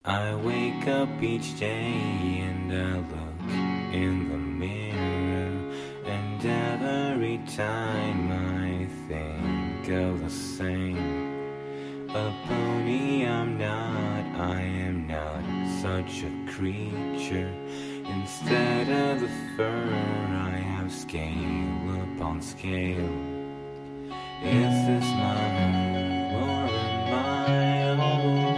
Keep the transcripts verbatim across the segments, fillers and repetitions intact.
I wake up each day and I look in the mirror, and every time I think of the same. A pony I'm not, I am not such a creature. Instead of the fur I have scale upon scale. Is this my home or am I alone?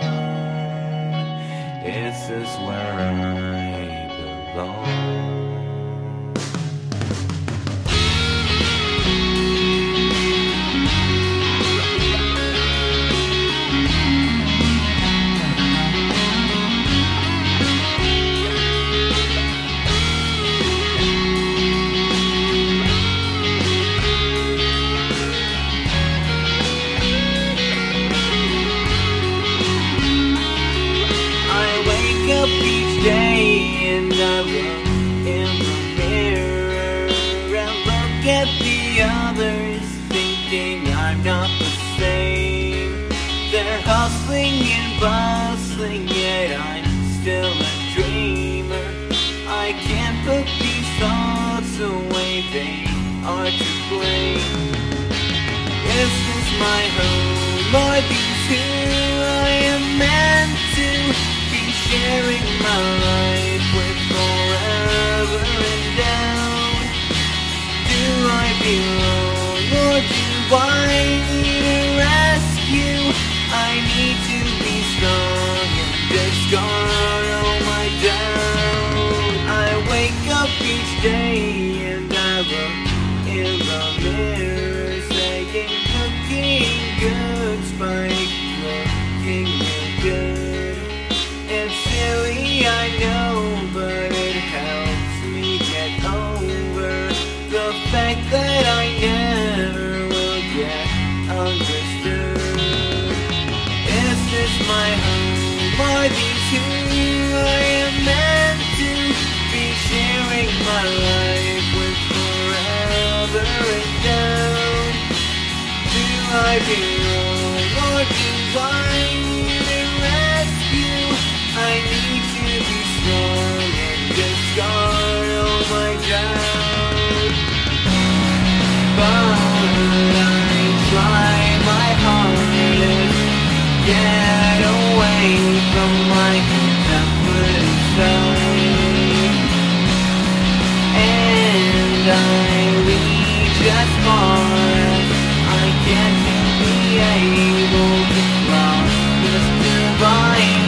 Is this where I belong? Each day and I look in the mirror and look at the others, thinking I'm not the same. They're hustling and bustling, yet I'm still a dreamer. I can't put these thoughts away, they are to blame. Is this my home? Are these who I am meant to sharing my life with forever and down? Do I belong or do I need a rescue? I need to be strong and discard all my doubt. I wake up each day and I look in the mirror, saying looking good, Spike, looking real good. It's silly, I know, but it helps me get over the fact that I never will get understood. Is this my home? Are these who I am meant to be, sharing my life with forever and down? Do I belong or do I need a rescue? I need to be strong and discard all my doubt. But I try my hardest to get away from my temperate side, and I reach as far as I can to be able to cross this divide.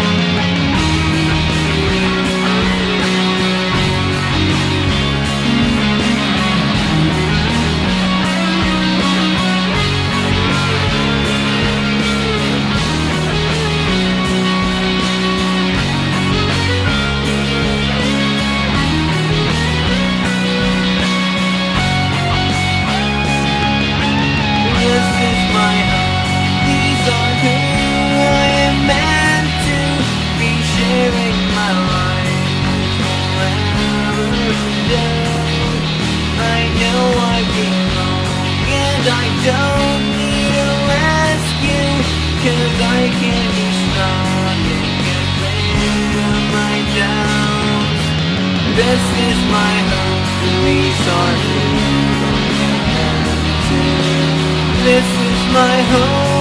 I don't need a rescue, 'cause I can be strong and get rid of my doubts. This is my home, these are who I am to. This is my home.